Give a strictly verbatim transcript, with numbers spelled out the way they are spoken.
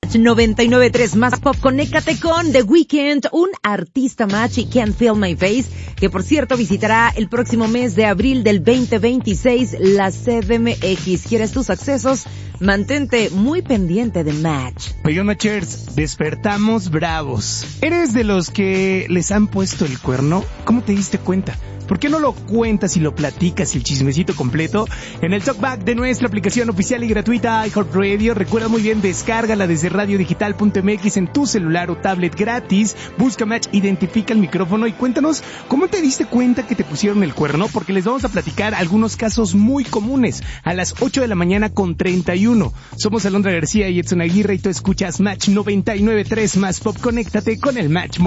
noventa y nueve punto tres Más Pop, conéctate con The Weeknd, un artista match y Can't Feel My Face, que por cierto visitará el próximo mes de abril del veinte veintiséis la C D M X. ¿Quieres tus accesos? Mantente muy pendiente de Match. Oigan, Matchers, despertamos bravos. ¿Eres de los que les han puesto el cuerno? ¿Cómo te diste cuenta? ¿Por qué no lo cuentas y lo platicas el chismecito completo en el talkback de nuestra aplicación oficial y gratuita iHeartRadio? Recuerda muy bien, descárgala desde radio digital punto m x en tu celular o tablet gratis. Busca Match, identifica el micrófono y cuéntanos cómo te diste cuenta que te pusieron el cuerno, porque les vamos a platicar algunos casos muy comunes a las ocho de la mañana con treinta y uno. Somos Alondra García y Edson Aguirre y tú escuchas Match noventa y nueve punto tres Más Pop. Conéctate con el Match.